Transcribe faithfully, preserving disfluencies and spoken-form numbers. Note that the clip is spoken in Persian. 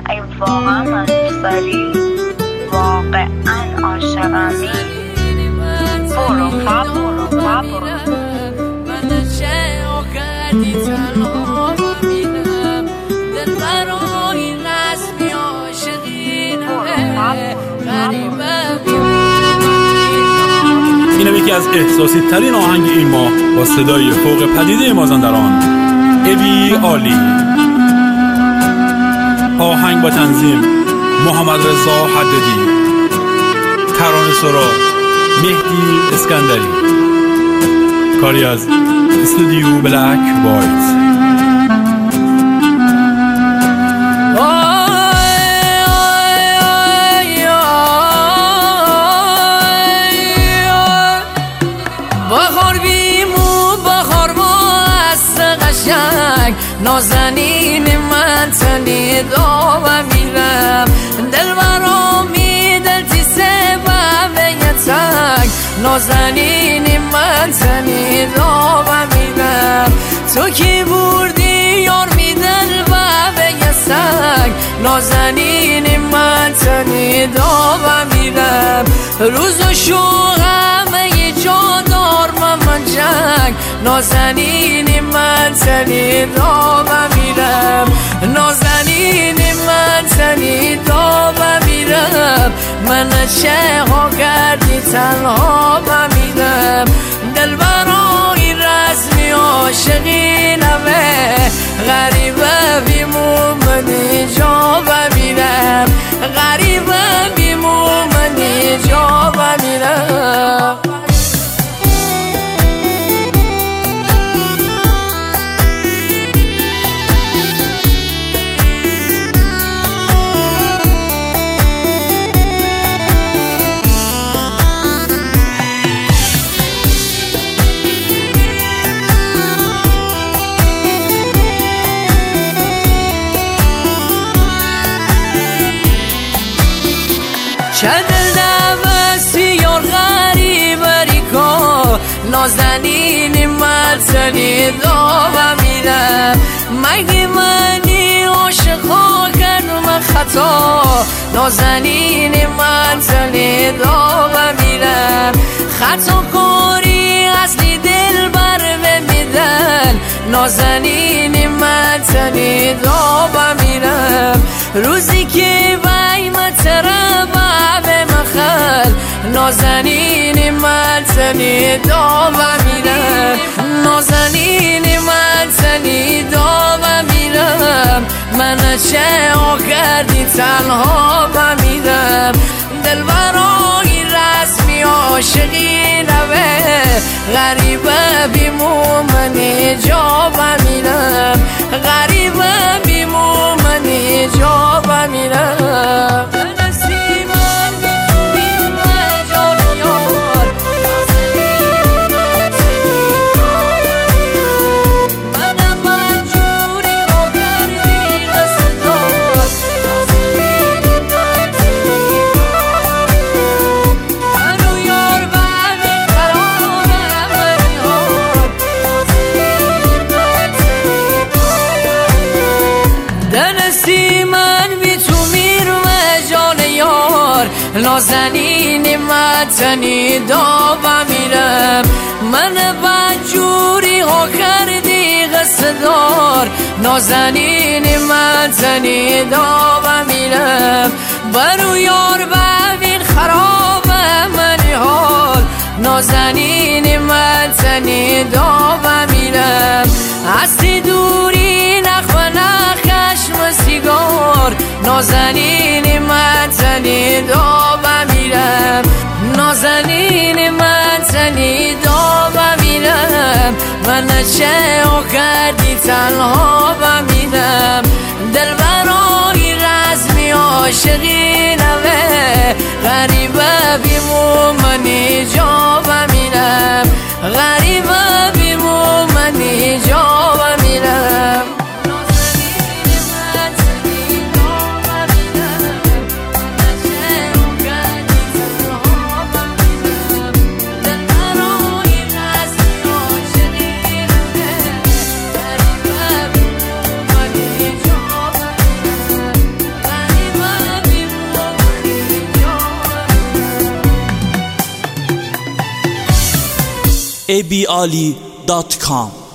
ای واقعا من دوست داری، واقعا عاشقمی، برو فا برو فا برو. من چه کردی تنها بمیرم، دل برای رسمی عاشقینمه غریبه. اینم یکی از احساسی ترین آهنگ این ماه با صدای فوق پدیده مازندران ابی عالی. آهنگ با تنظیم محمد رضا حدادی، ترانه سرا مهدی اسکندری، کاری از استودیو بلک وایت. نازنین من تنی داغ میرم، دل برامی دل تی سبب یتک. نازنین من تنی داغ میرم، تو کی بردی یار می دل باب یسک. نازنین من تنی داغ میرم، روز و شو همه جا دار من جنگ. نازنین من تنی داغ میرم، نازنین من تنی داغ میرم. من چه ها کردی تنها بمیرم، دل برای رسمی عاشقینمه غریبه بیمومنی جا بمیرم، غریبه بیمومنی جا بمیرم. چه دل دمستی یار غریب ریکا. نازنین من تنی داغ میرم، مگه منی عاشق ها کردم خطا. نازنین من تنی داغ میرم، خطا کاری اصلی دل بر میدن. نازنین من تنی داغ میرم، روزی که بای متربه مخل. نازنین من تنی داغ میرم، نازنین من تنی داغ میرم. من چه ها کردی تنها بمیرم، دل برای رسمی عاشقینمه غریبه بیمومنی جا بمیرم، غریبه بیمومنی جا بمیرم. نازنین من تنی داغ میرم، من بدجوری ها کردی قصه دار. نازنین من تنی داغ میرم، برو یار ببین خراب منی حال. نازنین من تنی داغ میرم، هستی دوری نخ و نخشم سیگار. نازنین من تنی داغ میرم، نازنین من تنی داغ میرم. من چه ها کردی تنها بمیرم، دل برای رسمی عاشقینمه غریبه بیمومنی جا بمیرم، غریبه بیمومنی جا بمیرم. ای بی عالی دات کام.